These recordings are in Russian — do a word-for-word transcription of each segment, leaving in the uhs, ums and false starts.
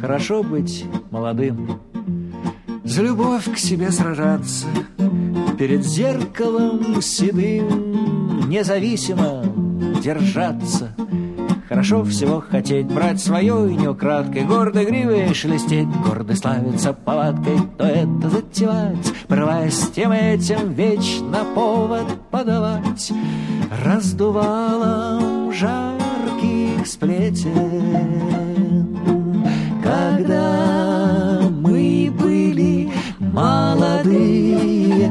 Хорошо быть молодым, за любовь к себе сражаться, перед зеркалом седым независимо держаться. Хорошо всего хотеть, брать свое и неукраткой, гордой гривой шелестеть, гордо славиться повадкой, то это затевать, порываясь тем этим вечно повод подавать раздувалом жарких сплетен. Когда мы были молодые,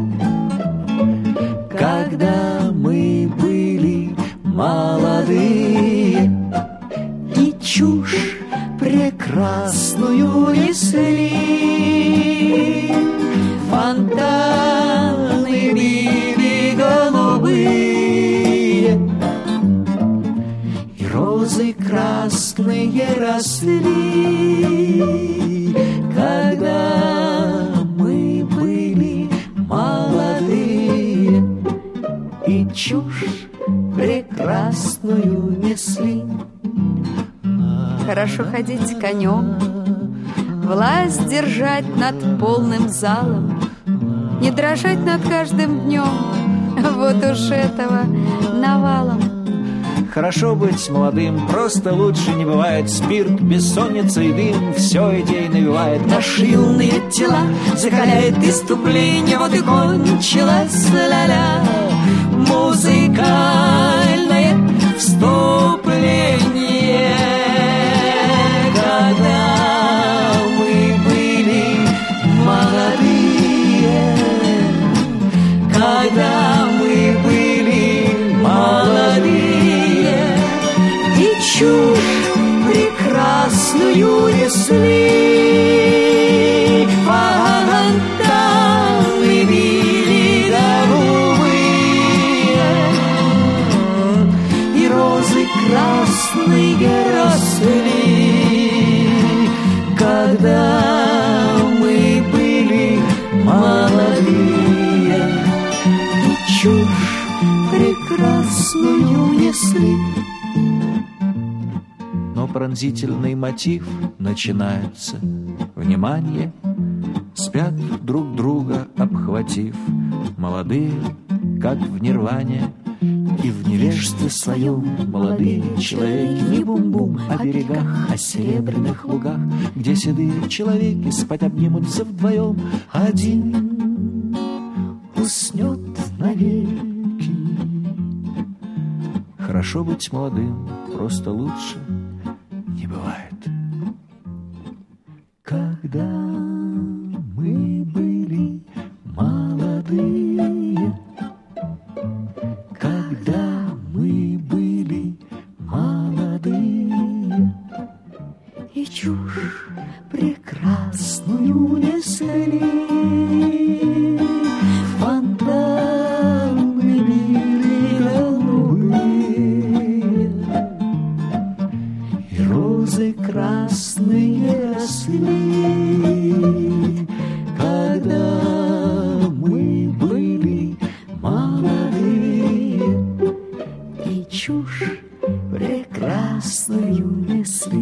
когда мы были молодые, и чушь прекрасную несли, фонтаны били голубые, и розы красные росли. Когда мы были молодые, и чушь прекрасную несли. Хорошо ходить конем, власть держать над полным залом, не дрожать над каждым днем, вот уж этого навалом. Хорошо быть молодым, просто лучше не бывает. Спирт, бессонница и дым все идей навевает. Наши юные тела закаляет иступление, вот и кончилась ля-ля музыкальное вступление. Когда мы были молодые, когда мы были молодые, и чушь прекрасную несли, фонтаны били голубые, и розы красные росли. Когда мы были молодые, и чушь прекрасную несли. Но пронзительный мотив начинается. Внимание, спят друг друга обхватив, молодые, как в нирване, и в невежестве своем молодые человеки не бум-бум о берегах, о серебряных лугах, где седые человеки спать обнимутся вдвоем. Один уснет навеки. Хорошо быть молодым, просто лучше не бывает. Когда мы были молодые, когда мы были молодые, и чушь прекрасную несли, фонтаны били голубые, и розы красные росли. Когда мы были молодые, и чушь прекрасную несли.